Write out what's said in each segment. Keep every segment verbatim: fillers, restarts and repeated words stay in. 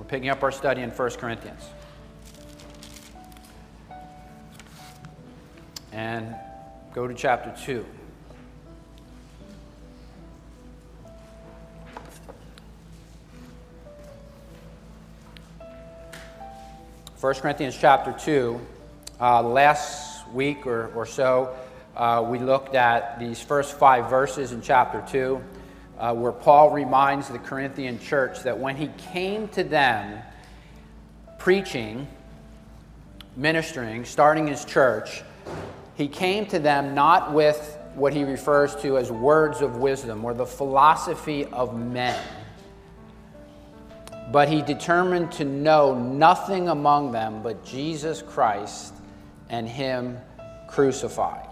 We're picking up our study in First Corinthians. And go to chapter two. First Corinthians chapter two. Uh, last week or, or so, uh, we looked at these first five verses in chapter two, uh, where Paul reminds the Corinthian church that when he came to them preaching, ministering, starting his church, he came to them not with what he refers to as words of wisdom or the philosophy of men, but he determined to know nothing among them but Jesus Christ and him crucified.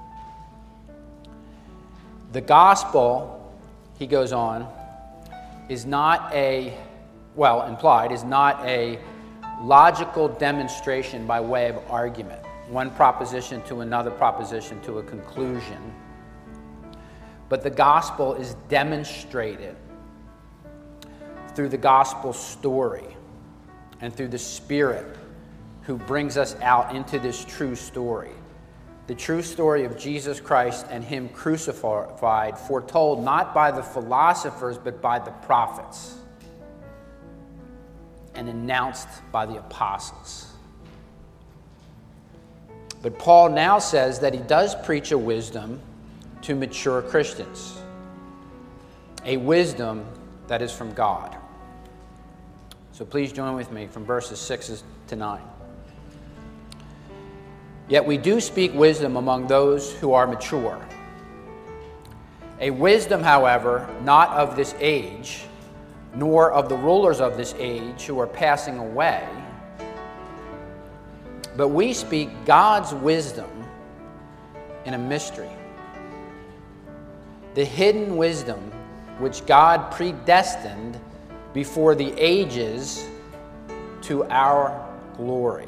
The gospel, he goes on, is not a, well, implied, is not a logical demonstration by way of argument, one proposition to another proposition to a conclusion, but the gospel is demonstrated through the gospel story and through the Spirit who brings us out into this true story. The true story of Jesus Christ and him crucified, foretold not by the philosophers but by the prophets and announced by the apostles. But Paul now says that he does preach a wisdom to mature Christians, a wisdom that is from God. So please join with me from verses six to nine. Yet we do speak wisdom among those who are mature. A wisdom, however, not of this age, nor of the rulers of this age who are passing away, but we speak God's wisdom in a mystery, the hidden wisdom which God predestined before the ages to our glory.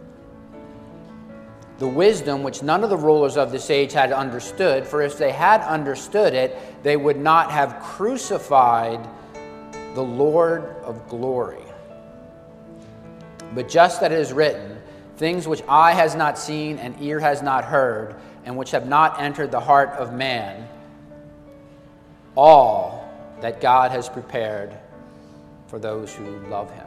The wisdom which none of the rulers of this age had understood, for if they had understood it, they would not have crucified the Lord of glory. But just as it is written, things which eye has not seen and ear has not heard, and which have not entered the heart of man, all that God has prepared for those who love him.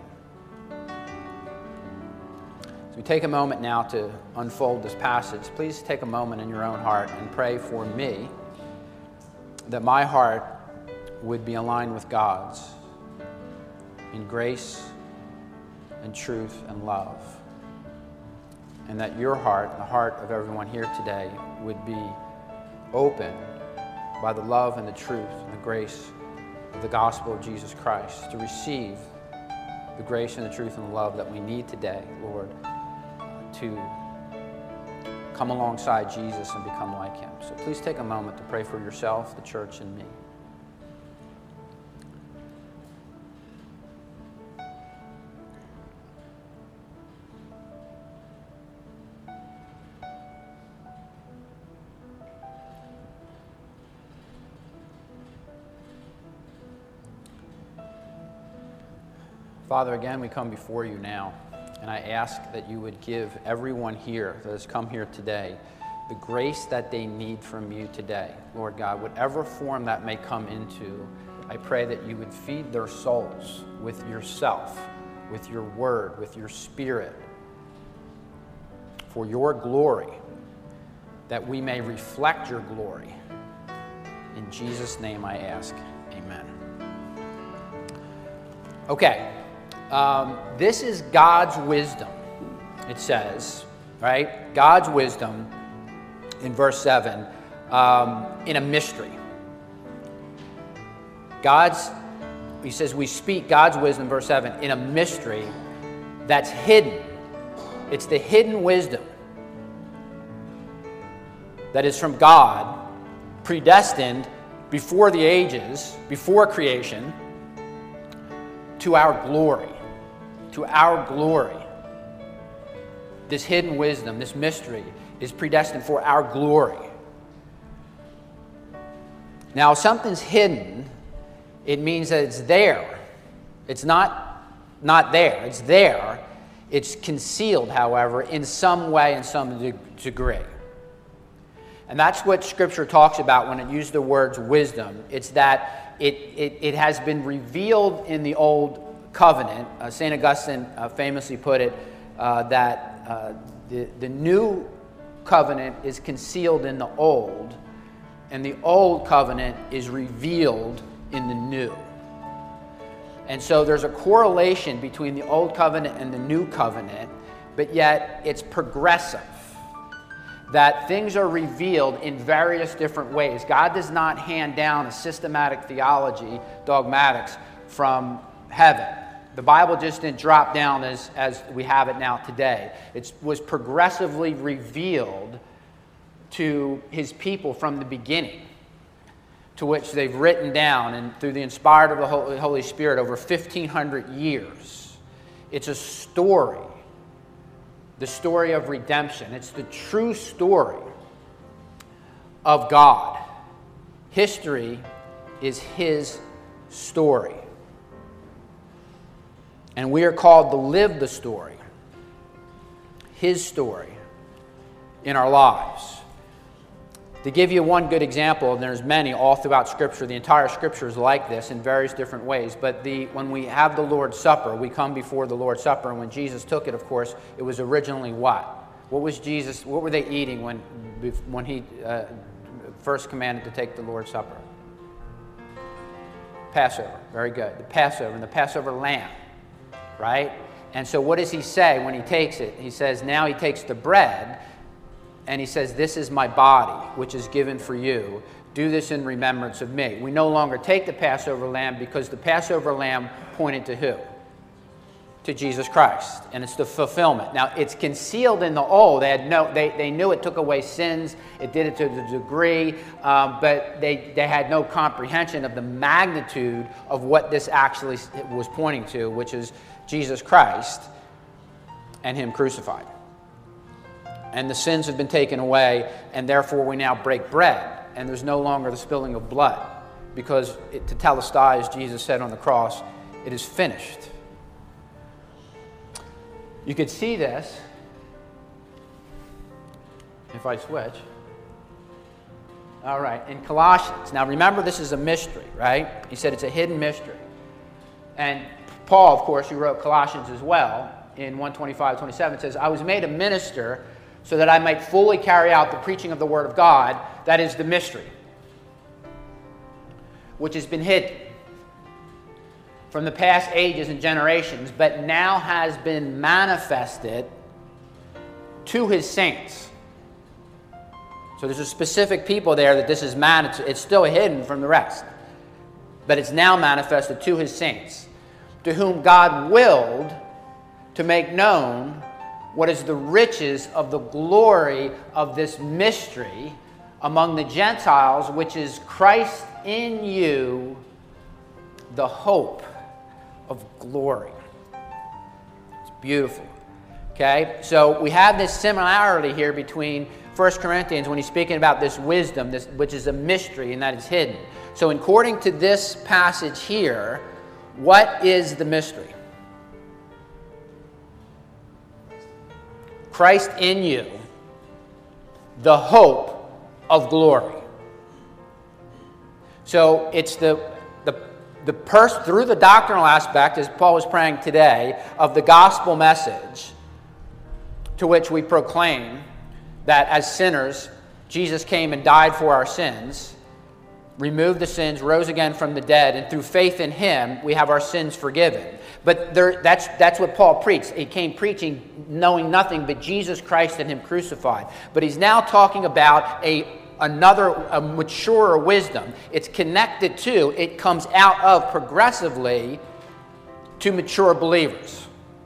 As we take a moment now to unfold this passage, please take a moment in your own heart and pray for me that my heart would be aligned with God's in grace and truth and love, and that your heart and the heart of everyone here today would be open by the love and the truth and the grace of the gospel of Jesus Christ to receive the grace and the truth and the love that we need today, Lord, to come alongside Jesus and become like him. So please take a moment to pray for yourself, the church, and me. Father, again, we come before you now, and I ask that you would give everyone here that has come here today the grace that they need from you today. Lord God, whatever form that may come into, I pray that you would feed their souls with yourself, with your word, with your Spirit, for your glory, that we may reflect your glory. In Jesus' name I ask, amen. Okay. Um, this is God's wisdom, it says, right? God's wisdom in verse seven, um, in a mystery. God's, he says, we speak God's wisdom, verse seven, in a mystery that's hidden. It's the hidden wisdom that is from God, predestined before the ages, before creation, to our glory. To our glory. This hidden wisdom, this mystery, is predestined for our glory. Now, if something's hidden, it means that it's there. It's not not there. It's there. It's concealed, however, in some way, in some de- degree. And that's what Scripture talks about when it uses the words wisdom. It's that it, it, it has been revealed in the Old Covenant. Uh, Saint Augustine uh, famously put it uh, that uh, the, the new covenant is concealed in the old, and the old covenant is revealed in the new. And so there's a correlation between the old covenant and the new covenant, but yet it's progressive. That things are revealed in various different ways. God does not hand down a systematic theology, dogmatics, from heaven. The Bible just didn't drop down as, as we have it now today. It was progressively revealed to his people from the beginning, to which they've written down, and through the inspired of the Holy Spirit over fifteen hundred years. It's a story. The story of redemption. It's the true story of God. History is his story. And we are called to live the story, his story, in our lives. To give you one good example, and there's many all throughout Scripture, the entire Scripture is like this in various different ways, but the, when we have the Lord's Supper, we come before the Lord's Supper, and when Jesus took it, of course, it was originally what? What was Jesus, what were they eating when, when he uh, first commanded to take the Lord's Supper? Passover, very good. The Passover, and the Passover lamb, right? And so what does he say when he takes it? He says, now he takes the bread, and he says, this is my body, which is given for you. Do this in remembrance of me. We no longer take the Passover lamb because the Passover lamb pointed to who? To Jesus Christ. And it's the fulfillment. Now, it's concealed in the old. They, had no, they, they knew it took away sins. It did it to the degree. Um, but they, they had no comprehension of the magnitude of what this actually was pointing to, which is Jesus Christ and him crucified. And the sins have been taken away, and therefore we now break bread, and there's no longer the spilling of blood, because it, to telestai, as Jesus said on the cross, it is finished. You could see this if I switch. All right, in Colossians. Now remember, this is a mystery, right? He said it's a hidden mystery. And Paul, of course, who wrote Colossians as well, in one twenty-five, twenty-seven, says, I was made a minister so that I might fully carry out the preaching of the Word of God, that is the mystery, which has been hidden from the past ages and generations, but now has been manifested to his saints. So there's a specific people there that this is manifested. It's still hidden from the rest, but it's now manifested to his saints, to whom God willed to make known what is the riches of the glory of this mystery among the Gentiles, which is Christ in you, the hope of glory. It's beautiful. Okay, so we have this similarity here between First Corinthians when he's speaking about this wisdom, this, which is a mystery and that is hidden. So according to this passage here, what is the mystery? Christ in you, the hope of glory. So it's the the the pers- through the doctrinal aspect, as Paul was praying today, of the gospel message, to which we proclaim that as sinners, Jesus came and died for our sins, removed the sins, rose again from the dead, and through faith in him, we have our sins forgiven. But there, that's, that's what Paul preached. He came preaching knowing nothing but Jesus Christ and him crucified. But he's now talking about a another a maturer wisdom. It's connected to, it comes out of progressively to mature believers.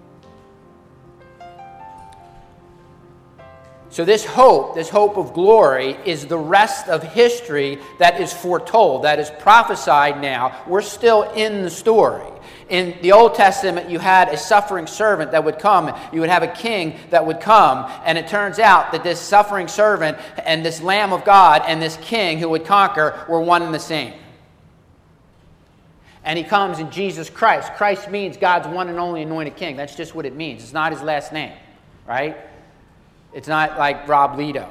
So this hope, this hope of glory, is the rest of history that is foretold, that is prophesied now. We're still in the story. In the Old Testament, you had a suffering servant that would come. You would have a king that would come. And it turns out that this suffering servant and this Lamb of God and this king who would conquer were one and the same. And he comes in Jesus Christ. Christ means God's one and only anointed king. That's just what it means. It's not his last name, right? It's not like Rob Leto,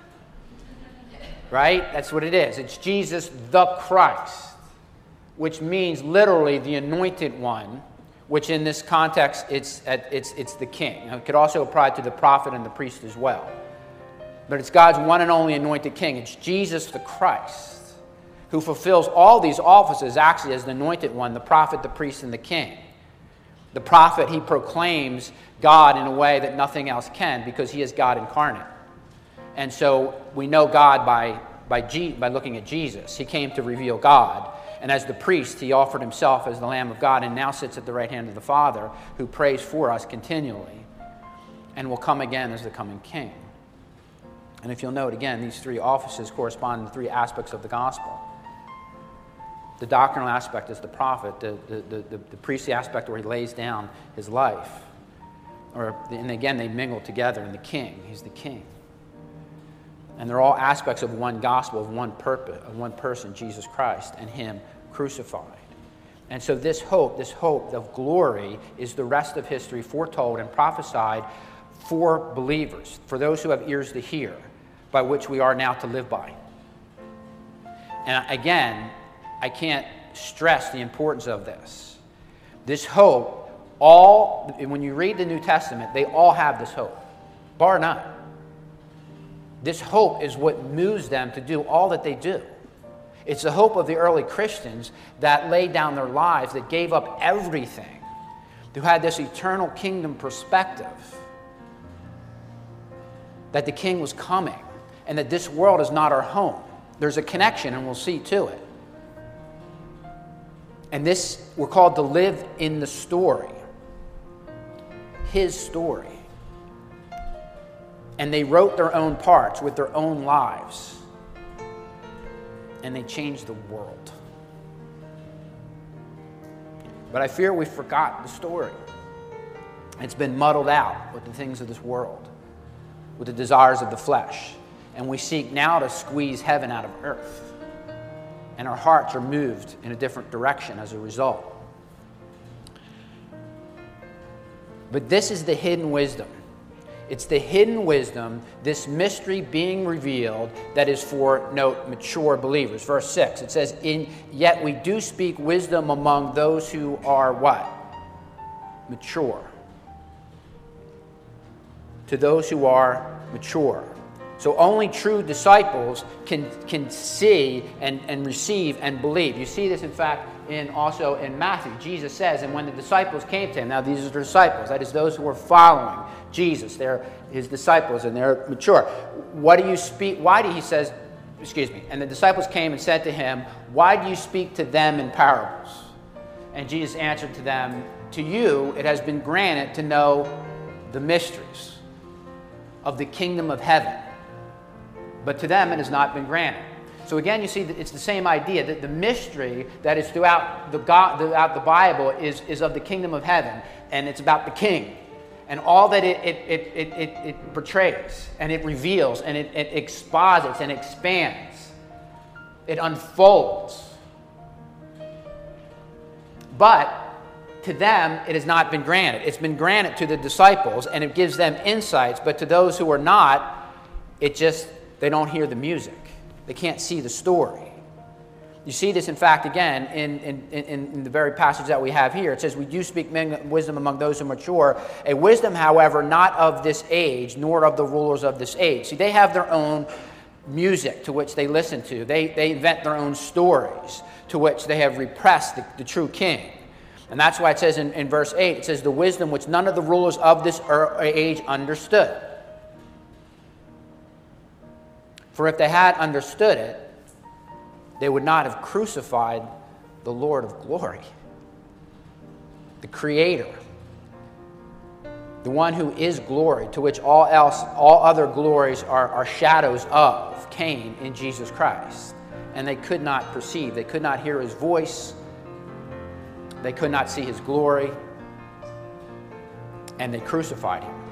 right? That's what it is. It's Jesus the Christ, which means literally the anointed one, which in this context, it's, it's, it's the king. Now, it could also apply to the prophet and the priest as well. But it's God's one and only anointed king. It's Jesus the Christ, who fulfills all these offices actually as the anointed one, the prophet, the priest, and the king. The prophet, he proclaims God in a way that nothing else can because he is God incarnate. And so we know God by, by, G, by looking at Jesus. He came to reveal God. And as the priest, he offered himself as the Lamb of God and now sits at the right hand of the Father, who prays for us continually and will come again as the coming king. And if you'll note again, these three offices correspond to three aspects of the gospel. The doctrinal aspect is the prophet, the, the, the, the, the priestly aspect where he lays down his life. Or, and again, they mingle together in the king. He's the king. And they're all aspects of one gospel, of one purpose, of one person, Jesus Christ, and him crucified. And so this hope, this hope of glory is the rest of history foretold and prophesied for believers, for those who have ears to hear, by which we are now to live by. And again, I can't stress the importance of this. This hope, all, when you read the New Testament, they all have this hope, bar none. This hope is what moves them to do all that they do. It's the hope of the early Christians that laid down their lives, that gave up everything, who had this eternal kingdom perspective, that the king was coming, and that this world is not our home. There's a connection, and we'll see to it. And this, we're called to live in the story, his story. And they wrote their own parts with their own lives. And they changed the world. But I fear we forgot the story. It's been muddled out with the things of this world, with the desires of the flesh. And we seek now to squeeze heaven out of earth. And our hearts are moved in a different direction as a result. But this is the hidden wisdom. It's the hidden wisdom, this mystery being revealed, that is for, note, mature believers. Verse six, it says, "In yet we do speak wisdom among those who are" what? Mature. To those who are mature. So only true disciples can, can see and, and receive and believe. You see this, in fact, in also in Matthew. Jesus says, and when the disciples came to him, now these are the disciples, that is those who are following Jesus. They're his disciples and they're mature. What do you speak? Why do he says, excuse me, and the disciples came and said to him, "Why do you speak to them in parables?" And Jesus answered to them, "To you it has been granted to know the mysteries of the kingdom of heaven, but to them it has not been granted." So again, you see that it's the same idea, that the mystery that is throughout the, God, throughout the Bible is, is of the kingdom of heaven, and it's about the king, and all that it, it, it, it, it, it portrays, and it reveals, and it, it exposits, and expands. It unfolds. But to them, it has not been granted. It's been granted to the disciples, and it gives them insights, but to those who are not, it just, they don't hear the music. They can't see the story. You see this, in fact, again, in, in, in, in the very passage that we have here. It says, "We do speak wisdom among those who mature, a wisdom, however, not of this age, nor of the rulers of this age." See, they have their own music to which they listen to. They, they invent their own stories to which they have repressed the, the true king. And that's why it says in, in verse eight, it says, "The wisdom which none of the rulers of this age understood." For if they had understood it, they would not have crucified the Lord of glory, the Creator, the one who is glory, to which all else, all other glories are, are shadows of, came in Jesus Christ. And they could not perceive, they could not hear his voice, they could not see his glory, and they crucified him.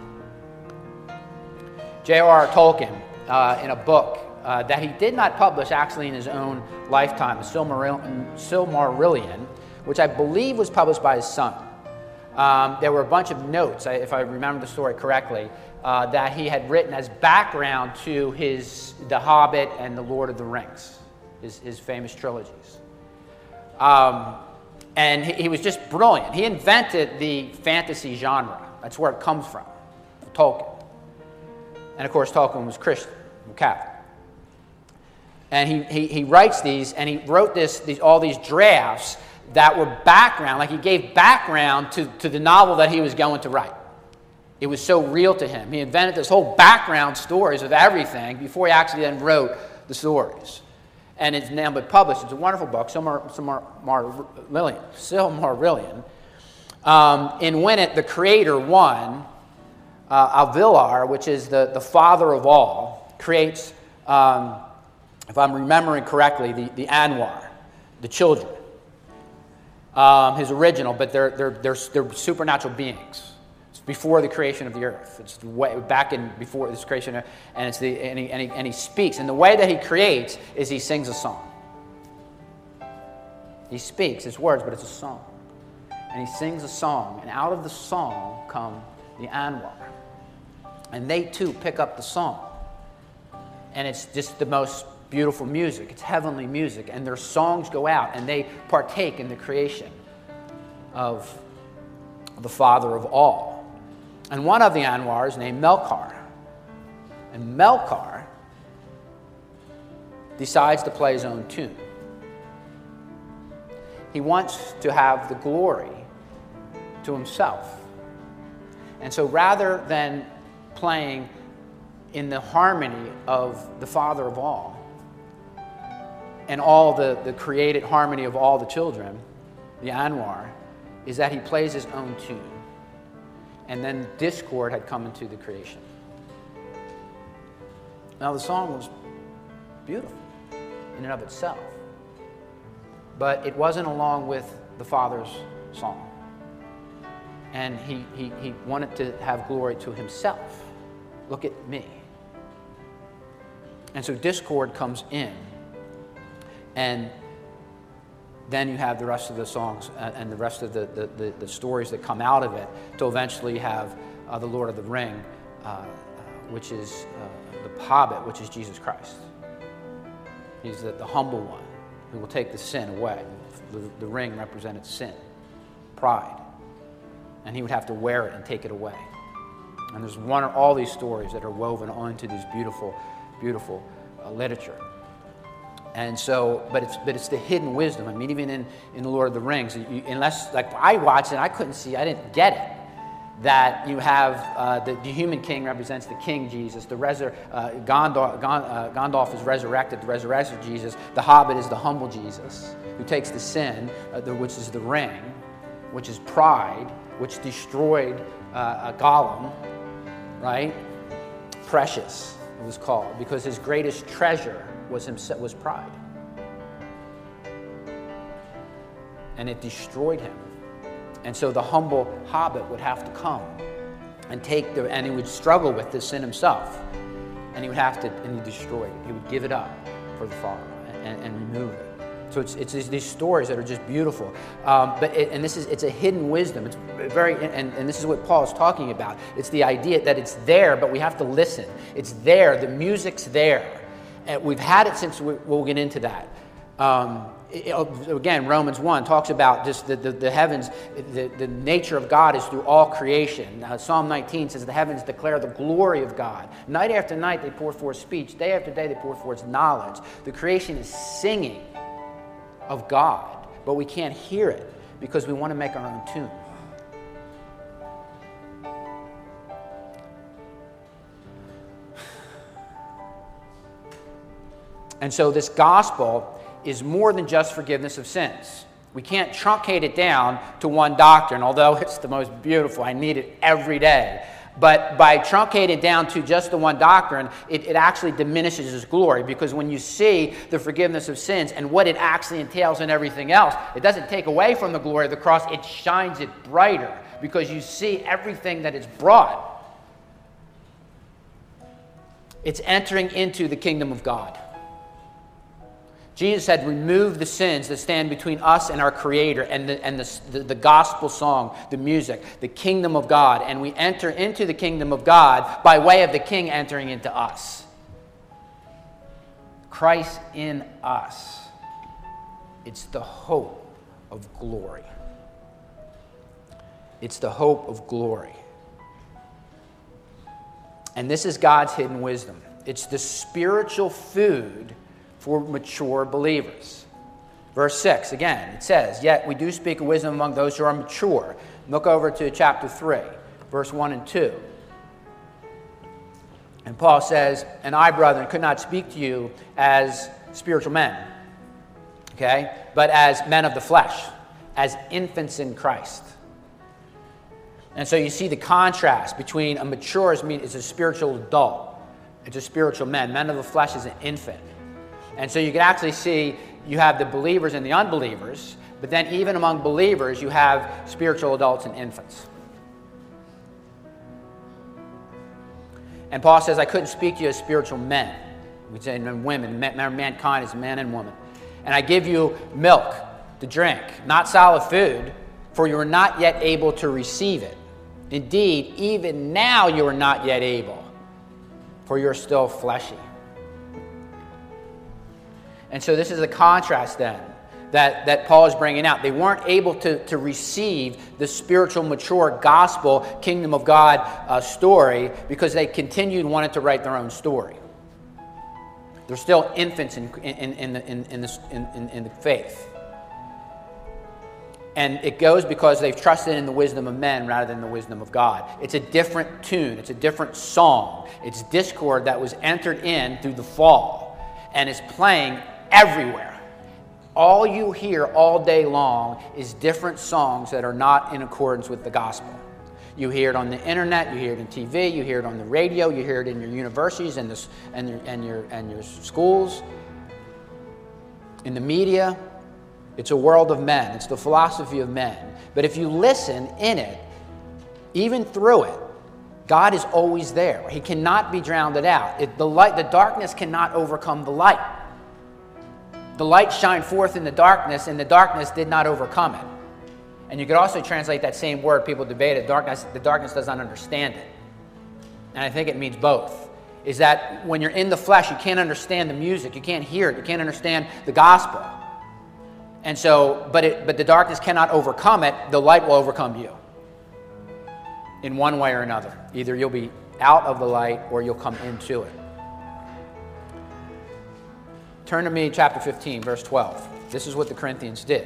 J R R Tolkien, Uh, in a book uh, that he did not publish actually in his own lifetime, Silmarillion, which I believe was published by his son. Um, there were a bunch of notes, if I remember the story correctly, uh, that he had written as background to his The Hobbit and The Lord of the Rings, his, his famous trilogies. Um, and he, he was just brilliant. He invented the fantasy genre. That's where it comes from, Tolkien. And of course, Tolkien was Christian, Catholic. And he, he, he writes these, and he wrote this, these, all these drafts that were background, like he gave background to, to the novel that he was going to write. It was so real to him. He invented this whole background stories of everything before he actually then wrote the stories. And it's now been published. It's a wonderful book, Silmarillion. Silmarillion. Um, in Winnet, the creator one, uh, Alvilar, which is the, the father of all, creates, um, if I'm remembering correctly, the, the Anwar, the children. Um, his original, but they're, they're, they're, they're supernatural beings. It's before the creation of the earth. It's way, back in before this creation, and, it's the, and, he, and, he, and he speaks. And the way that he creates is he sings a song. He speaks, it's words, but it's a song. And he sings a song, and out of the song come the Anwar. And they too pick up the song. And it's just the most beautiful music. It's heavenly music. And their songs go out, and they partake in the creation of the Father of all. And one of the Anwar is named Melkar. And Melkar decides to play his own tune. He wants to have the glory to himself. And so rather than playing in the harmony of the Father of all, and all the, the created harmony of all the children, the Anwar, is that he plays his own tune. And then discord had come into the creation. Now the song was beautiful in and of itself, but it wasn't along with the Father's song. And he, he, he wanted to have glory to himself. Look at me. And so discord comes in. And then you have the rest of the songs and the rest of the, the, the, the stories that come out of it to eventually have uh, the Lord of the Ring, uh, uh, which is uh, the Hobbit, which is Jesus Christ. He's the, the humble one who will take the sin away. The, the ring represented sin, pride. And he would have to wear it and take it away. And there's one of all these stories that are woven onto this beautiful, beautiful uh, literature. And so, but it's but it's the hidden wisdom. I mean, even in, in The Lord of the Rings, you, unless, like I watched it, I couldn't see, I didn't get it, that you have uh, the, the human king represents the King Jesus, the resur- uh, Gondor, Gond, uh, Gandalf is resurrected, the resurrected Jesus, the Hobbit is the humble Jesus, who takes the sin, uh, the, which is the ring, which is pride, which destroyed uh, Gollum, right? Precious, it was called, because his greatest treasure was himself, was pride. And it destroyed him. And so the humble hobbit would have to come and take the, and he would struggle with this sin himself. And he would have to, and he destroyed it. He would give it up for the Father and, and remove it. So it's, it's these stories that are just beautiful. Um, but it, and this is, it's a hidden wisdom. It's very, and, and this is what Paul is talking about. It's the idea that it's there, but we have to listen. It's there. The music's there. And we've had it since we, we'll get into that. Um, it, again, Romans one talks about just the, the, the heavens, the, the nature of God is through all creation. Now, Psalm nineteen says the heavens declare the glory of God. Night after night they pour forth speech. Day after day they pour forth knowledge. The creation is singing of God, but we can't hear it because we want to make our own tune. And so this gospel is more than just forgiveness of sins. We can't truncate it down to one doctrine, although it's the most beautiful. I need it every day. But by truncating it down to just the one doctrine, it, it actually diminishes its glory, because when you see the forgiveness of sins and what it actually entails and everything else, it doesn't take away from the glory of the cross. It shines it brighter because you see everything that it's brought. It's entering into the kingdom of God. Jesus had removed the sins that stand between us and our Creator, and the, and the, the, the gospel song, the music, the kingdom of God. And we enter into the kingdom of God by way of the King entering into us. Christ in us. It's the hope of glory. It's the hope of glory. And this is God's hidden wisdom. It's the spiritual food for mature believers. Verse six, again, it says, "Yet we do speak of wisdom among those who are mature." Look over to chapter three, verse one and two. And Paul says, "And I, brethren, could not speak to you as spiritual men, okay, but as men of the flesh, as infants in Christ." And so you see the contrast between a mature is a spiritual adult. It's a spiritual man. Men of the flesh is an infant. And so you can actually see you have the believers and the unbelievers, but then even among believers you have spiritual adults and infants. And Paul says, "I couldn't speak to you as spiritual men." We say women. Mankind is man and woman. "And I give you milk to drink, not solid food, for you are not yet able to receive it. Indeed, even now you are not yet able, for you are still fleshy." And so this is a contrast then that, that Paul is bringing out. They weren't able to, to receive the spiritual, mature gospel, kingdom of God uh, story because they continued wanted to write their own story. They're still infants in, in, in, the, in, in, the, in, in the faith. And it goes because they've trusted in the wisdom of men rather than the wisdom of God. It's a different tune. It's a different song. It's discord that was entered in through the fall and is playing everywhere. All you hear all day long is different songs that are not in accordance with the gospel. You hear it on the internet, you hear it in T V, you hear it on the radio, you hear it in your universities and, the, and, your, and, your, and your schools, in the media. It's a world of men. It's the philosophy of men. But if you listen in it, even through it, God is always there. He cannot be drowned out. It, the light, the darkness cannot overcome the light. The light shined forth in the darkness, and the darkness did not overcome it. And you could also translate that same word. People debate it. Darkness, the darkness does not understand it. And I think it means both. Is that when you're in the flesh, you can't understand the music. You can't hear it. You can't understand the gospel. And so, but it, but the darkness cannot overcome it. The light will overcome you. In one way or another. Either you'll be out of the light or you'll come into it. Turn to me, chapter fifteen, verse twelve. This is what the Corinthians did.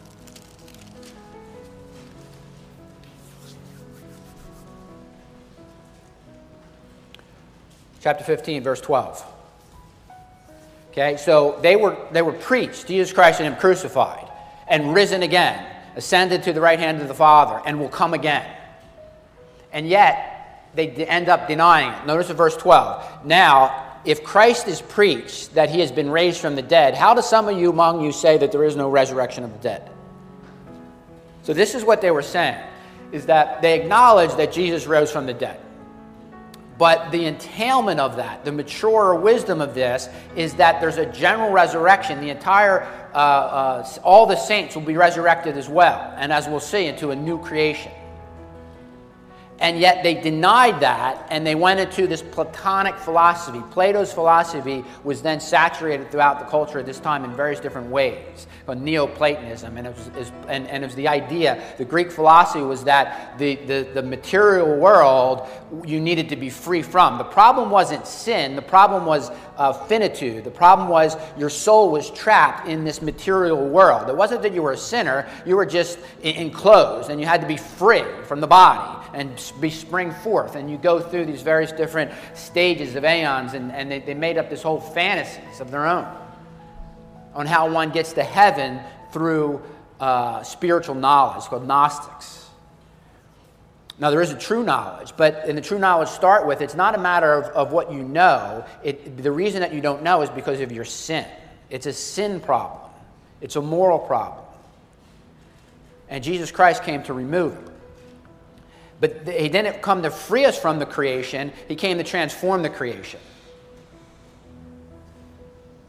Chapter fifteen, verse twelve. Okay, so they were they were preached, Jesus Christ and Him crucified, and risen again, ascended to the right hand of the Father, and will come again. And yet, they end up denying it. Notice in verse twelve. Now, if Christ is preached that He has been raised from the dead, how do some of you among you say that there is no resurrection of the dead? So this is what they were saying, is that they acknowledge that Jesus rose from the dead. But the entailment of that, the mature wisdom of this, is that there's a general resurrection. The entire, uh, uh, all the saints will be resurrected as well, and as we'll see, into a new creation. And yet they denied that, and they went into this Platonic philosophy. Plato's philosophy was then saturated throughout the culture at this time in various different ways, called Neoplatonism. And it was, is, and, and it was the idea, the Greek philosophy was that the, the, the material world you needed to be free from. The problem wasn't sin. The problem was uh, finitude. The problem was your soul was trapped in this material world. It wasn't that you were a sinner. You were just enclosed, and you had to be free from the body and be spring forth. And you go through these various different stages of aeons, and, and they, they made up this whole fantasies of their own on how one gets to heaven through uh, spiritual knowledge, called Gnostics. Now, there is a true knowledge, but in the true knowledge start with, it's not a matter of, of what you know. It, the reason that you don't know is because of your sin. It's a sin problem. It's a moral problem. And Jesus Christ came to remove it. But He didn't come to free us from the creation. He came to transform the creation.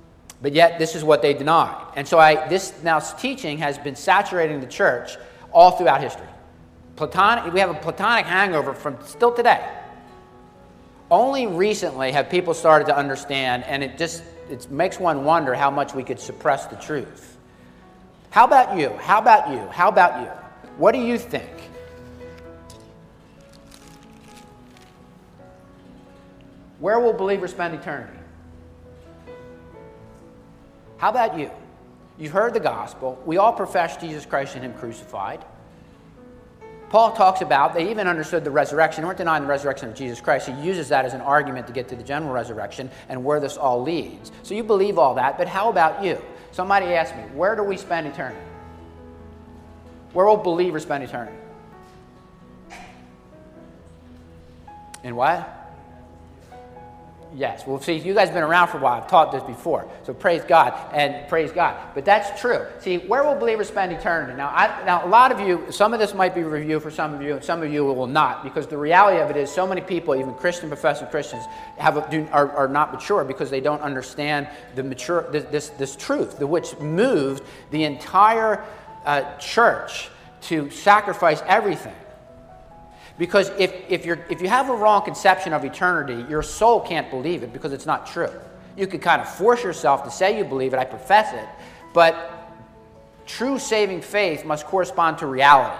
But yet, this is what they denied. And so I, this now teaching has been saturating the church all throughout history. Platonic, we have a Platonic hangover from still today. Only recently have people started to understand, and it just it makes one wonder how much we could suppress the truth. How about you? How about you? How about you? What do you think? Where will believers spend eternity? How about you? You've heard the gospel. We all profess Jesus Christ and Him crucified. Paul talks about, they even understood the resurrection. They weren't denying the resurrection of Jesus Christ. He uses that as an argument to get to the general resurrection and where this all leads. So you believe all that, but how about you? Somebody asked me, where do we spend eternity? Where will believers spend eternity? In what? Yes. Well, see, you guys have been around for a while. I've taught this before. So praise God and praise God. But that's true. See, where will believers spend eternity? Now, I, now, a lot of you, some of this might be review for some of you, and some of you will not, because the reality of it is so many people, even Christian professing Christians, have a, do, are, are not mature because they don't understand the mature this, this, this truth, the, which moved the entire uh, church to sacrifice everything. Because if, if, you're, if you have a wrong conception of eternity, your soul can't believe it because it's not true. You can kind of force yourself to say you believe it, I profess it, but true saving faith must correspond to reality.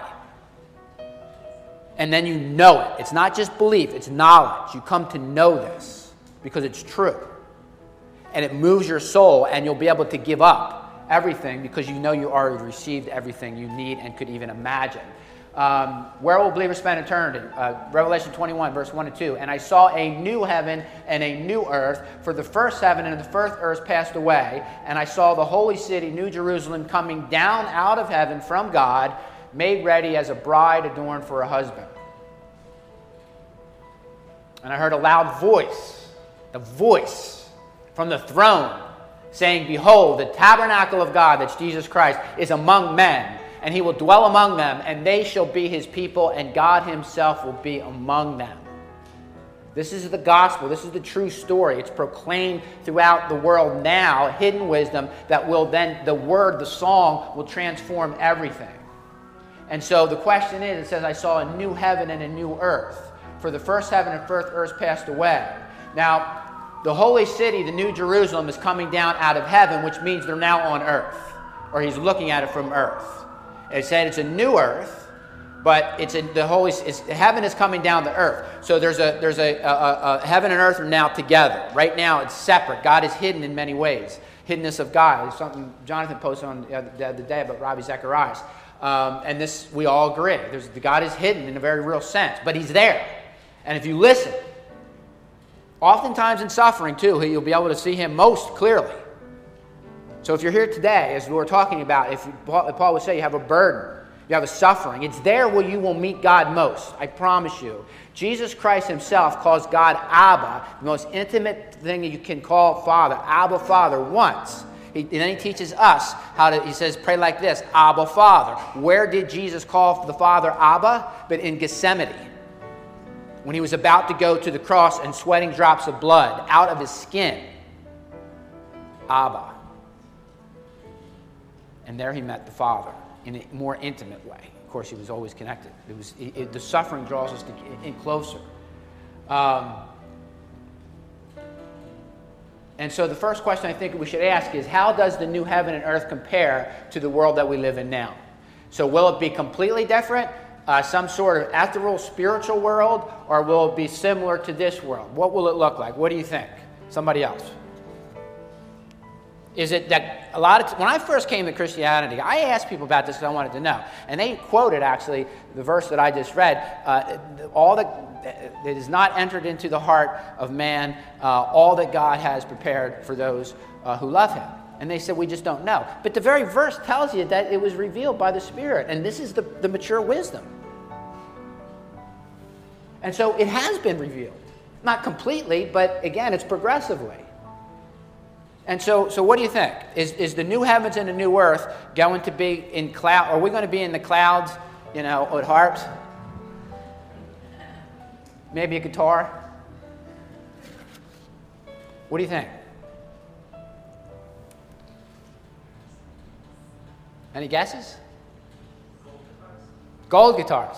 And then you know it. It's not just belief, it's knowledge. You come to know this because it's true. And it moves your soul, and you'll be able to give up everything because you know you already received everything you need and could even imagine. Um, where will believers spend eternity? Uh, Revelation twenty-one, verse one and two. And I saw a new heaven and a new earth, for the first heaven and the first earth passed away. And I saw the holy city, New Jerusalem, coming down out of heaven from God, made ready as a bride adorned for her husband. And I heard a loud voice, the voice from the throne, saying, Behold, the tabernacle of God, that's Jesus Christ, is among men. And He will dwell among them, and they shall be His people, and God Himself will be among them. This is the gospel. This is the true story. It's proclaimed throughout the world now, hidden wisdom that will then, the word, the song, will transform everything. And so the question is, it says, I saw a new heaven and a new earth. For the first heaven and first earth passed away. Now, the holy city, the New Jerusalem, is coming down out of heaven, which means they're now on earth, or He's looking at it from earth. It said it's a new earth, but it's a, the holy it's, heaven is coming down to earth. So there's a there's a, a, a heaven and earth are now together. Right now it's separate. God is hidden in many ways. Hiddenness of God is something Jonathan posted on the other day about Ravi Zacharias, um, and this we all agree. There's God is hidden in a very real sense, but He's there. And if you listen, oftentimes in suffering too, you'll be able to see Him most clearly. So if you're here today, as we're talking about, if Paul would say you have a burden, you have a suffering, it's there where you will meet God most. I promise you. Jesus Christ Himself calls God Abba, the most intimate thing you can call Father. Abba, Father, once. He, and then He teaches us how to, He says, pray like this, Abba, Father. Where did Jesus call the Father Abba? But in Gethsemane. When He was about to go to the cross and sweating drops of blood out of His skin. Abba. And there He met the Father in a more intimate way. Of course, He was always connected. It was it, it, the suffering draws us to, in closer. Um, and so the first question I think we should ask is, how does the new heaven and earth compare to the world that we live in now? So will it be completely different, uh, some sort of ethereal spiritual world, or will it be similar to this world? What will it look like? What do you think? Somebody else. Is it that a lot of, t- when I first came to Christianity, I asked people about this because I wanted to know. And they quoted, actually, the verse that I just read, uh, all that, that is not entered into the heart of man, uh, all that God has prepared for those uh, who love Him. And they said, we just don't know. But the very verse tells you that it was revealed by the Spirit. And this is the, the mature wisdom. And so it has been revealed. Not completely, but again, it's progressively. And so, so what do you think? Is is the new heavens and the new earth going to be in cloud? Are we going to be in the clouds, you know, with harps? Maybe a guitar? What do you think? Any guesses? Gold guitars.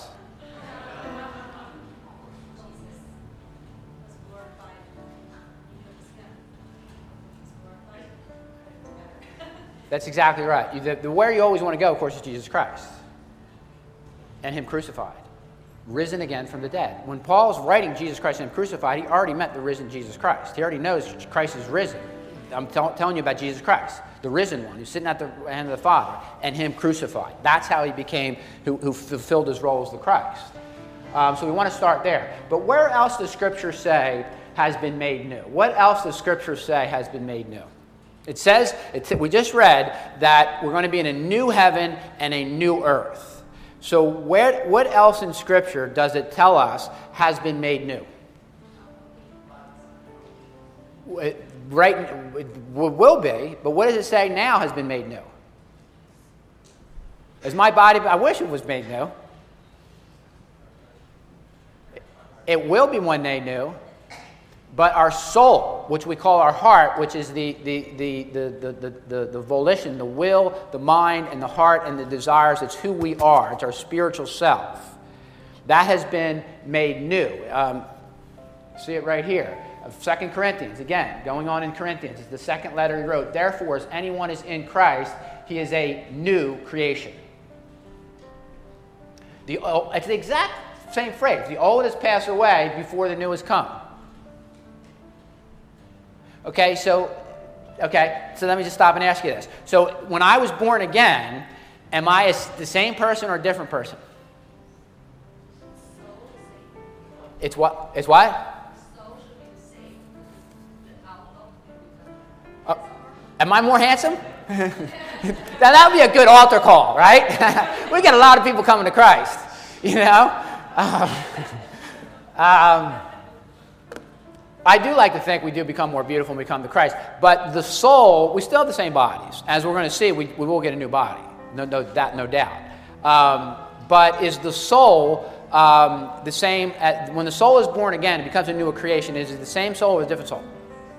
That's exactly right. You, the, the where you always want to go, of course, is Jesus Christ and Him crucified, risen again from the dead. When Paul's writing Jesus Christ and Him crucified, he already met the risen Jesus Christ. He already knows Christ is risen. I'm t- telling you about Jesus Christ, the risen one, who's sitting at the hand of the Father, and Him crucified. That's how He became, who, who fulfilled His role as the Christ. Um, so we want to start there. But where else does Scripture say has been made new? What else does Scripture say has been made new? It says, it, we just read that we're going to be in a new heaven and a new earth. So where, what else in Scripture does it tell us has been made new? It, right, it will be, but what does it say now has been made new? Is my body, I wish it was made new. It will be one day new. But our soul, which we call our heart, which is the, the, the, the, the, the, the volition, the will, the mind, and the heart, and the desires, it's who we are. It's our spiritual self. That has been made new. Um, see it right here. Second Corinthians, again, going on in Corinthians. It's the second letter he wrote. Therefore, as anyone is in Christ, he is a new creation. The, it's the exact same phrase. The old has passed away before the new has come. Okay, so, okay, so let me just stop and ask you this. So when I was born again, am I a, the same person or a different person? It's what? It's what? Uh, am I more handsome? Now that would be a good altar call, right? We get a lot of people coming to Christ, you know? Um, um, I do like to think we do become more beautiful when we come to Christ. But the soul, we still have the same bodies. As we're going to see, we, we will get a new body. No, no, that, no doubt. Um, but is the soul um, the same? At, when the soul is born again, it becomes a new creation. Is it the same soul or a different soul?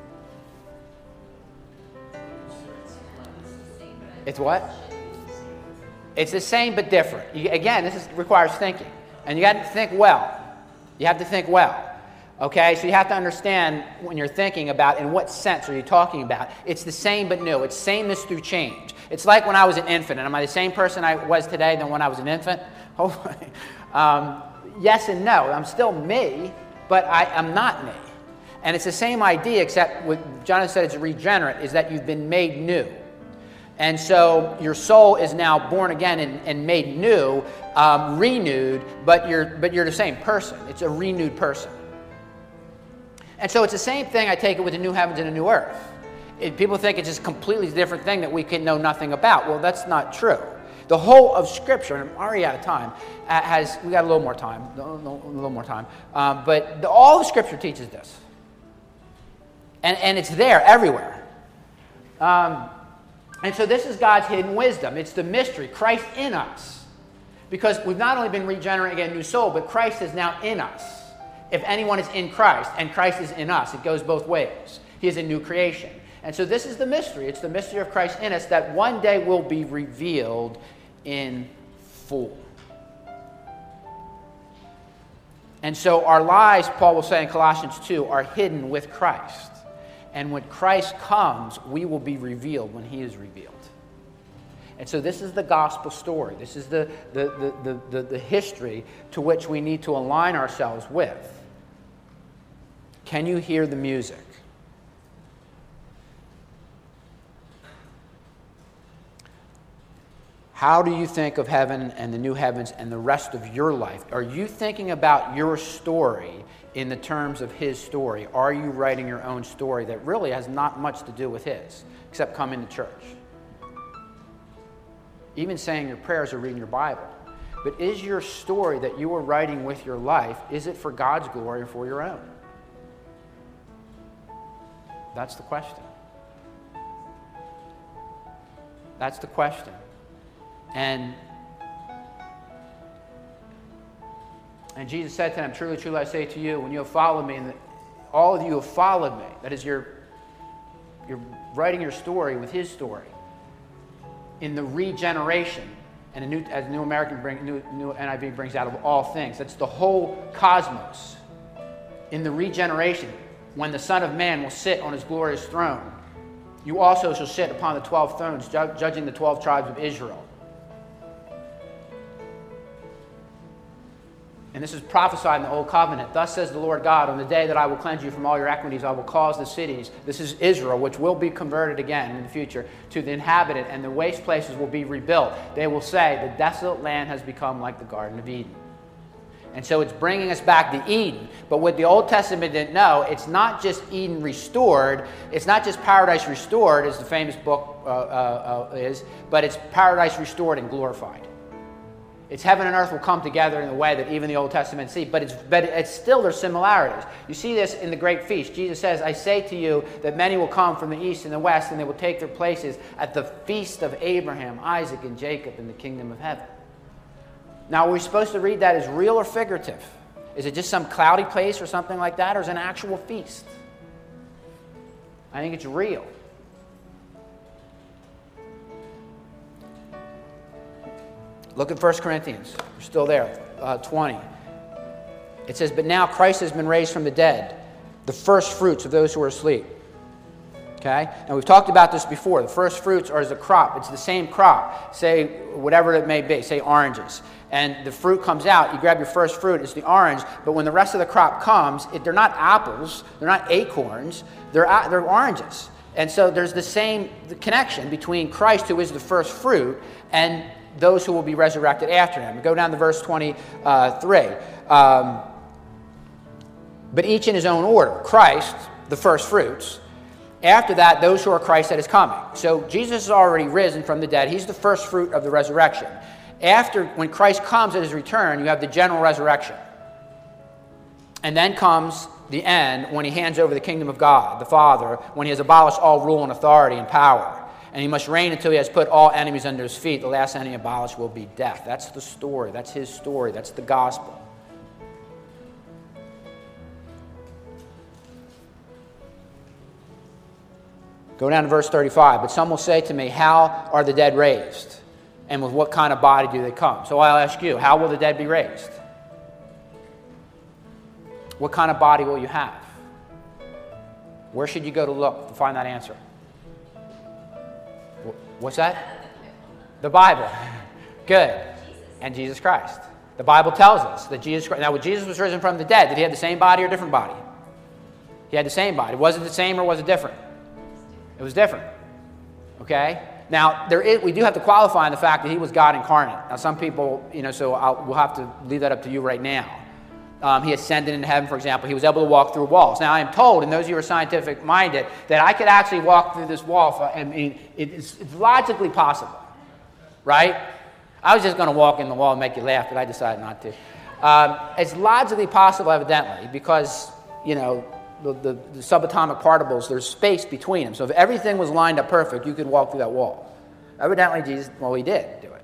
It's what? It's the same but different. You, again, this is, requires thinking. And you got to think well. You have to think well. Okay, so you have to understand when you're thinking about in what sense are you talking about. It's the same but new. It's sameness through change. It's like when I was an infant. And am I the same person I was today than when I was an infant? Hopefully. Um, yes and no. I'm still me, but I, I'm not me. And it's the same idea, except what Jonathan said it's regenerate, is that you've been made new. And so your soul is now born again and, and made new, um, renewed, but you're, but you're the same person. It's a renewed person. And so it's the same thing, I take it, with the new heavens and the new earth. It, people think it's just a completely different thing that we can know nothing about. Well, that's not true. The whole of Scripture, and I'm already out of time, uh, has, we got a little more time, a little, a little more time, um, but the, all of Scripture teaches this. And, and it's there everywhere. Um, and so this is God's hidden wisdom. It's the mystery, Christ in us. Because we've not only been regenerated and a new soul, but Christ is now in us. If anyone is in Christ and Christ is in us, it goes both ways. He is a new creation. And so this is the mystery. It's the mystery of Christ in us that one day will be revealed in full. And so our lives, Paul will say in Colossians two, are hidden with Christ. And when Christ comes, we will be revealed when he is revealed. And so this is the gospel story. This is the, the, the, the, the history to which we need to align ourselves with. Can you hear the music? How do you think of heaven and the new heavens and the rest of your life? Are you thinking about your story in the terms of his story? Are you writing your own story that really has not much to do with his, except coming to church? Even saying your prayers or reading your Bible. But is your story that you are writing with your life, is it for God's glory or for your own? That's the question. That's the question. And, and Jesus said to them, truly, truly, I say to you, when you have followed me, and all of you have followed me, that is, you're, you're writing your story with his story, in the regeneration. And a new, as New American bring, new, new N I V brings out, of all things. That's the whole cosmos. In the regeneration, when the Son of Man will sit on his glorious throne, you also shall sit upon the twelve thrones, ju- judging the twelve tribes of Israel. And this is prophesied in the Old Covenant. Thus says the Lord God, on the day that I will cleanse you from all your iniquities, I will cause the cities, this is Israel, which will be converted again in the future, to the inhabited, and the waste places will be rebuilt. They will say, the desolate land has become like the Garden of Eden. And so it's bringing us back to Eden. But what the Old Testament didn't know, it's not just Eden restored, it's not just paradise restored, as the famous book uh, uh, uh, is, but it's paradise restored and glorified. It's heaven and earth will come together in a way that even the Old Testament see, but it's, but it's still there's similarities. You see this in the great feast. Jesus says, I say to you that many will come from the east and the west, and they will take their places at the feast of Abraham, Isaac, and Jacob in the kingdom of heaven. Now, are we supposed to read that as real or figurative? Is it just some cloudy place or something like that, or is it an actual feast? I think it's real. Look at First Corinthians. We're still there, uh, twenty. It says, but now Christ has been raised from the dead, the first fruits of those who are asleep. Okay? And we've talked about this before. The first fruits are as a crop. It's the same crop. Say, whatever it may be. Say oranges. And the fruit comes out. You grab your first fruit. It's the orange. But when the rest of the crop comes, it, they're not apples. They're not acorns. They're, they're oranges. And so there's the same the connection between Christ, who is the first fruit, and those who will be resurrected after him. Go down to verse twenty-three. Um, but each in his own order. Christ, the first fruits. After that, those who are Christ that is coming. So Jesus is already risen from the dead. He's the first fruit of the resurrection. After, when Christ comes at his return, you have the general resurrection. And then comes the end when he hands over the kingdom of God, the Father, when he has abolished all rule and authority and power. And he must reign until he has put all enemies under his feet. The last enemy abolished will be death. That's the story. That's his story. That's the gospel. Go down to verse thirty-five. But some will say to me, how are the dead raised? And with what kind of body do they come? So I'll ask you, how will the dead be raised? What kind of body will you have? Where should you go to look to find that answer? What's that? The Bible. Good. And Jesus Christ. The Bible tells us that Jesus Christ. Now, when Jesus was risen from the dead, did he have the same body or different body? He had the same body. Was it the same or was it different? It was different. Okay? Now, there is, we do have to qualify in the fact that he was God incarnate. Now, some people, you know, so I'll, we'll have to leave that up to you right now. Um, he ascended into heaven, for example. He was able to walk through walls. Now, I am told, and those of you who are scientific-minded, that I could actually walk through this wall. For, I mean, it's, it's logically possible, right? I was just going to walk in the wall and make you laugh, but I decided not to. Um, it's logically possible, evidently, because, you know, the, the, the subatomic particles, there's space between them. So if everything was lined up perfect, you could walk through that wall. Evidently, Jesus, well, he did do it.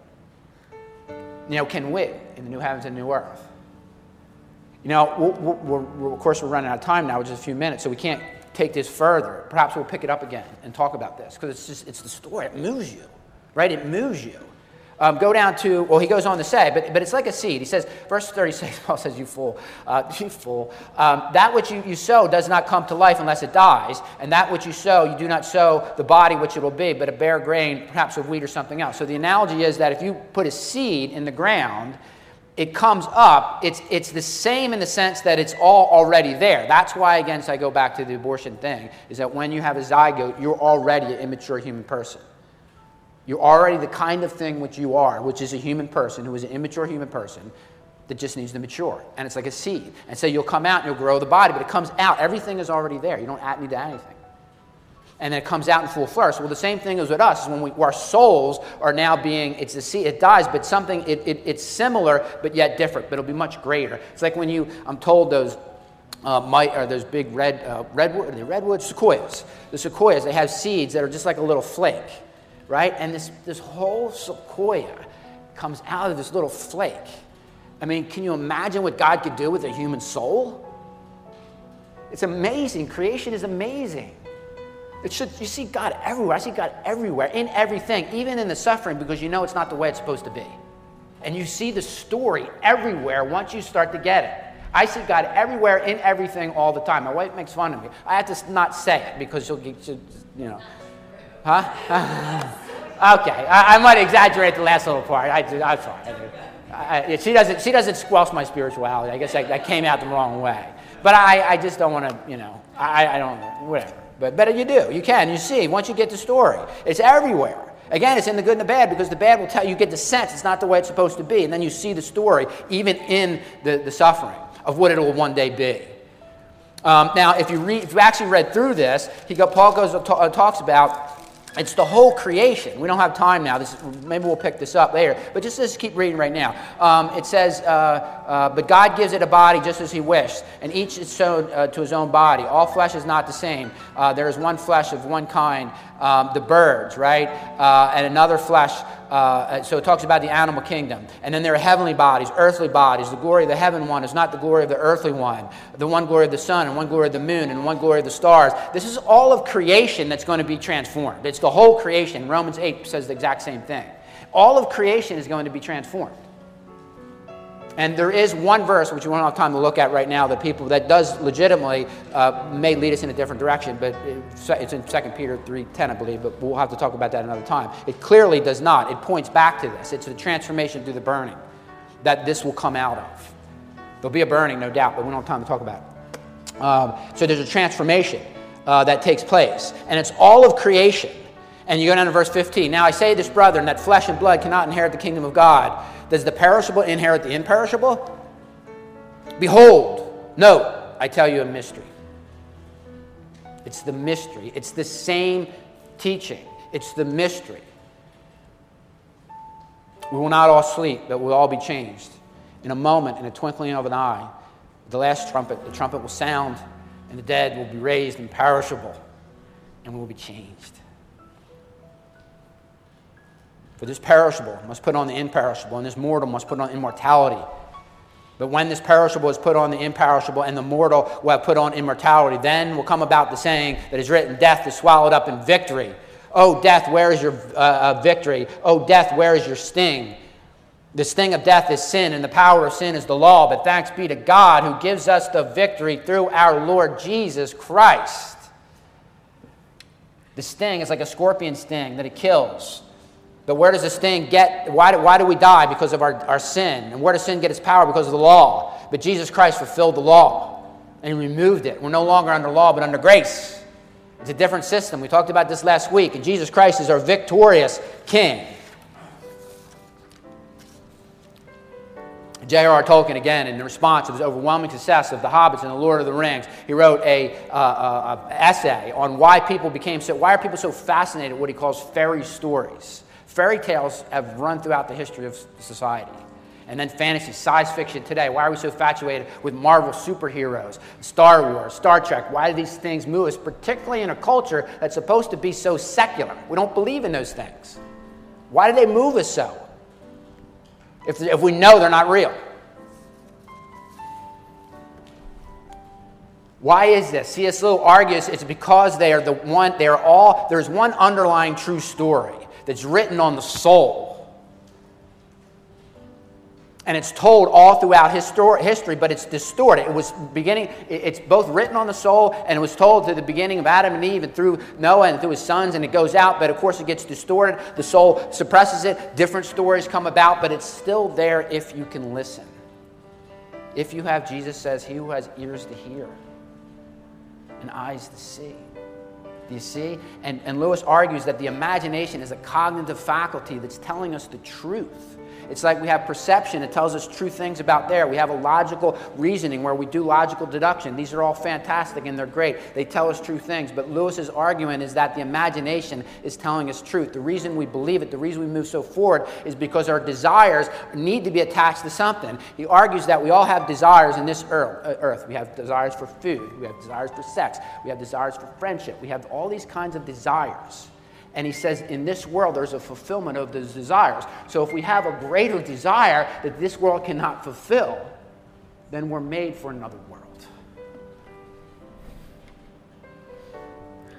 You know, can we in the new heavens and new earth? You know, we're, we're, we're, of course, we're running out of time now, just a few minutes, so we can't take this further. Perhaps we'll pick it up again and talk about this, because it's just, it's the story. It moves you, right? It moves you. Um, go down to, well, he goes on to say, but, but it's like a seed. He says, verse thirty-six, Paul says, you fool, uh, you fool. Um, that which you, you sow does not come to life unless it dies, and that which you sow, you do not sow the body which it will be, but a bare grain, perhaps of wheat or something else. So the analogy is that if you put a seed in the ground, it comes up, it's, it's the same in the sense that it's all already there. That's why, again, so I go back to the abortion thing, is that when you have a zygote, you're already an immature human person. You're already the kind of thing which you are, which is a human person who is an immature human person that just needs to mature. And it's like a seed. And so you'll come out and you'll grow the body, but it comes out. Everything is already there. You don't add, need to add anything. And then it comes out in full flourish. Well, the same thing is with us. Is when we, our souls are now being, it's a seed, it dies, but something, it, it, it's similar, but yet different, but it'll be much greater. It's like when you, I'm told those, uh, might, or those big red, uh, redwood, the redwood sequoias. The sequoias, they have seeds that are just like a little flake. Right? And this, this whole sequoia comes out of this little flake. I mean, can you imagine what God could do with a human soul? It's amazing. Creation is amazing. It should, you see God everywhere. I see God everywhere, in everything, even in the suffering, because you know it's not the way it's supposed to be. And you see the story everywhere once you start to get it. I see God everywhere, in everything, all the time. My wife makes fun of me. I have to not say it because she'll get, she'll, you know. Huh? Okay, I, I might exaggerate the last little part. I, I'm sorry. I, I, she doesn't. She doesn't squelch my spirituality. I guess I, I came out the wrong way. But I, I just don't want to. You know. I, I don't. Whatever. But but you do. You can. You see. Once you get the story, it's everywhere. Again, it's in the good and the bad, because the bad will tell you, get the sense it's not the way it's supposed to be, and then you see the story even in the, the suffering of what it will one day be. Um, now, if you read, if you actually read through this, he go, Paul goes uh, talks about. It's the whole creation. We don't have time now. This is, maybe we'll pick this up later. But just, just keep reading right now. Um, it says, uh, uh, but God gives it a body just as he wished, and each is sown uh, to his own body. All flesh is not the same. Uh, there is one flesh of one kind, um, the birds, right? Uh, and another flesh. Uh, so it talks about the animal kingdom. And then there are heavenly bodies, earthly bodies. The glory of the heaven one is not the glory of the earthly one. The one glory of the sun, and one glory of the moon, and one glory of the stars. This is all of creation that's going to be transformed. It's the whole creation. Romans eight says the exact same thing. All of creation is going to be transformed. And there is one verse, which we won't have time to look at right now, that people that does legitimately uh, may lead us in a different direction, but it's in Second Peter three ten, I believe, but we'll have to talk about that another time. It clearly does not. It points back to this. It's the transformation through the burning that this will come out of. There'll be a burning, no doubt, but we don't have time to talk about it. Um, so there's a transformation uh, that takes place, and it's all of creation. And you go down to verse fifteen. Now I say this, brethren, that flesh and blood cannot inherit the kingdom of God. Does the perishable inherit the imperishable? Behold, no, I tell you a mystery. It's the mystery. It's the same teaching. It's the mystery. We will not all sleep, but we'll all be changed. In a moment, in a twinkling of an eye, the last trumpet, the trumpet will sound, and the dead will be raised imperishable, and we will be changed. For this perishable must put on the imperishable, and this mortal must put on immortality. But when this perishable is put on the imperishable, and the mortal will have put on immortality, then will come about the saying that is written, death is swallowed up in victory. O death, where is your uh, uh, victory? O death, where is your sting? The sting of death is sin, and the power of sin is the law. But thanks be to God who gives us the victory through our Lord Jesus Christ. The sting is like a scorpion sting that it kills. But where does the sting get? Why do, why do we die? Because of our, our sin. And where does sin get its power? Because of the law. But Jesus Christ fulfilled the law, and he removed it. We're no longer under law, but under grace. It's a different system. We talked about this last week. And Jesus Christ is our victorious King. J R R Tolkien, again, in response to the overwhelming success of The Hobbits and The Lord of the Rings, he wrote a, uh, uh, a essay on why people became so, why are people so fascinated with what he calls fairy stories. Fairy tales have run throughout the history of society. And then fantasy, science fiction today. Why are we so infatuated with Marvel superheroes, Star Wars, Star Trek? Why do these things move us, particularly in a culture that's supposed to be so secular? We don't believe in those things. Why do they move us so? If, if we know they're not real. Why is this? C S Lewis argues it's because they are the one, they are all, there's one underlying true story that's written on the soul. And it's told all throughout histor- history, but it's distorted. It was beginning, it's both written on the soul, and it was told to the beginning of Adam and Eve and through Noah and through his sons, and it goes out, but of course it gets distorted. The soul suppresses it. Different stories come about, but it's still there if you can listen. If you have, Jesus says, he who has ears to hear and eyes to see. Do you see? And, and Lewis argues that the imagination is a cognitive faculty that's telling us the truth. It's like we have perception. It tells us true things about there. We have a logical reasoning where we do logical deduction. These are all fantastic and they're great. They tell us true things. But Lewis's argument is that the imagination is telling us truth. The reason we believe it, the reason we move so forward is because our desires need to be attached to something. He argues that we all have desires in this earth. We have desires for food. We have desires for sex. We have desires for friendship. We have all these kinds of desires. And he says in this world there's a fulfillment of those desires. So if we have a greater desire that this world cannot fulfill, then we're made for another world.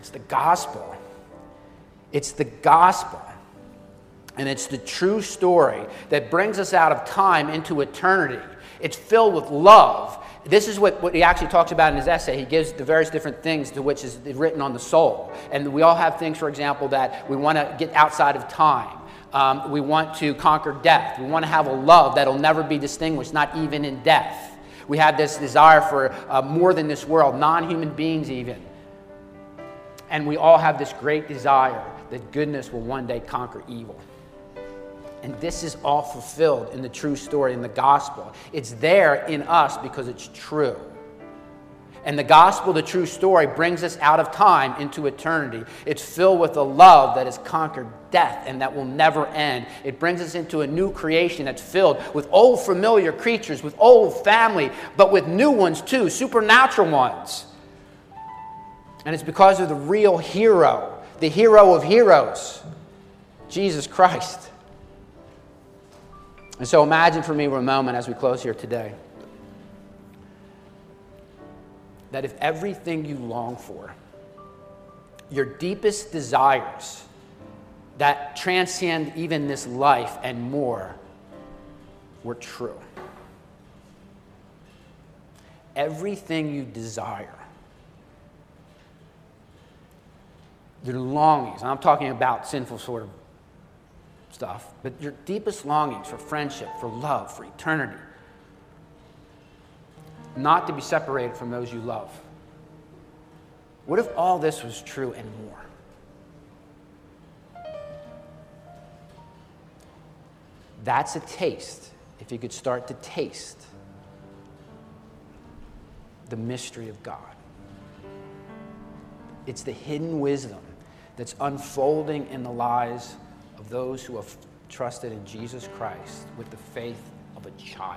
It's the gospel. It's the gospel. And it's the true story that brings us out of time into eternity. It's filled with love. This is what, what he actually talks about in his essay. He gives the various different things to which is written on the soul. And we all have things, for example, that we want to get outside of time. Um, we want to conquer death. We want to have a love that will never be distinguished, not even in death. We have this desire for uh, more than this world, non-human beings even. And we all have this great desire that goodness will one day conquer evil. And this is all fulfilled in the true story, in the gospel. It's there in us because it's true. And the gospel, the true story, brings us out of time into eternity. It's filled with a love that has conquered death and that will never end. It brings us into a new creation that's filled with old familiar creatures, with old family, but with new ones too, supernatural ones. And it's because of the real hero, the hero of heroes, Jesus Christ. And so imagine for me for a moment as we close here today that if everything you long for, your deepest desires that transcend even this life and more, were true. Everything you desire, your longings, and I'm talking about sinful sort of stuff, but your deepest longings for friendship, for love, for eternity, not to be separated from those you love. What if all this was true and more? That's a taste, if you could start to taste the mystery of God. It's the hidden wisdom that's unfolding in the lives of those who have trusted in Jesus Christ with the faith of a child.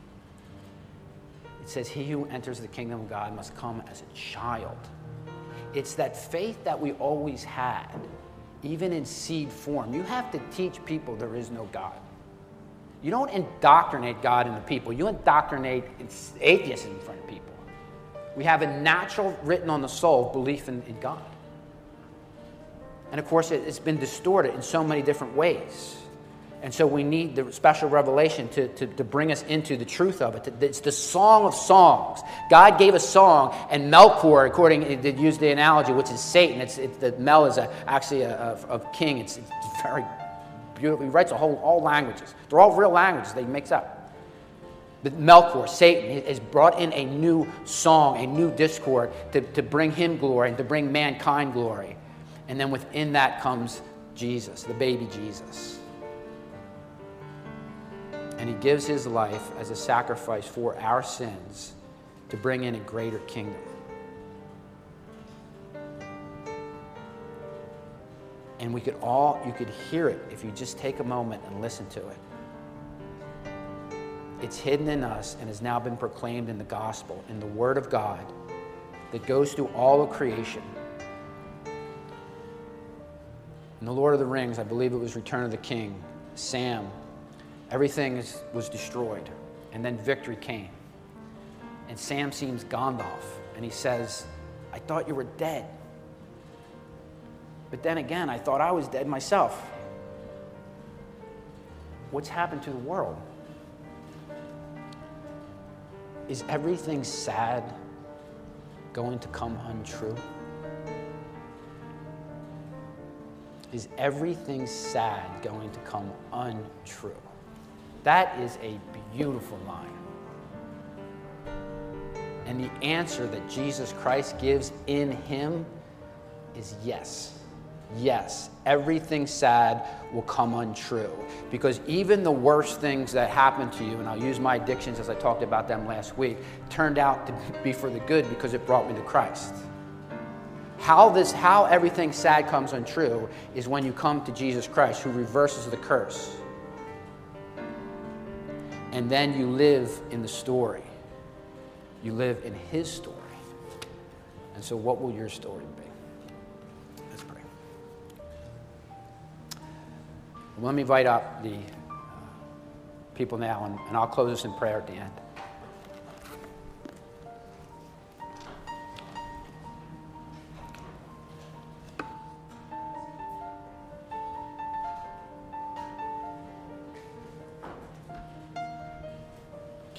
It says, he who enters the kingdom of God must come as a child. It's that faith that we always had, even in seed form. You have to teach people there is no God. You don't indoctrinate God into people. You indoctrinate atheists in front of people. We have a natural, written on the soul, belief in, in God. And of course, it, it's been distorted in so many different ways. And so we need the special revelation to, to, to bring us into the truth of it. It's the song of songs. God gave a song, and Melkor, according to use the analogy, which is Satan. It's, it's the Mel is a, actually a, a, a king. It's, it's very beautiful. He writes a whole all languages. They're all real languages that he makes up. But Melkor, Satan, has brought in a new song, a new discord to, to bring him glory and to bring mankind glory. And then within that comes Jesus, the baby Jesus. And he gives his life as a sacrifice for our sins to bring in a greater kingdom. And we could all, you could hear it if you just take a moment and listen to it. It's hidden in us and has now been proclaimed in the gospel, in the Word of God that goes through all of creation. In The Lord of the Rings, I believe it was Return of the King, Sam, everything is, was destroyed, and then victory came. And Sam sees Gandalf, and he says, I thought you were dead. But then again, I thought I was dead myself. What's happened to the world? Is everything sad going to come untrue? Is everything sad going to come untrue? That is a beautiful line. And the answer that Jesus Christ gives in him is yes. Yes, everything sad will come untrue. Because even the worst things that happen to you, and I'll use my addictions as I talked about them last week, turned out to be for the good because it brought me to Christ. How this, how everything sad comes untrue is when you come to Jesus Christ, who reverses the curse. And then you live in the story. You live in his story. And so what will your story be? Let's pray. Well, let me invite up the uh, people now, and, and I'll close this in prayer at the end.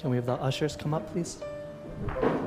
Can we have the ushers come up, please?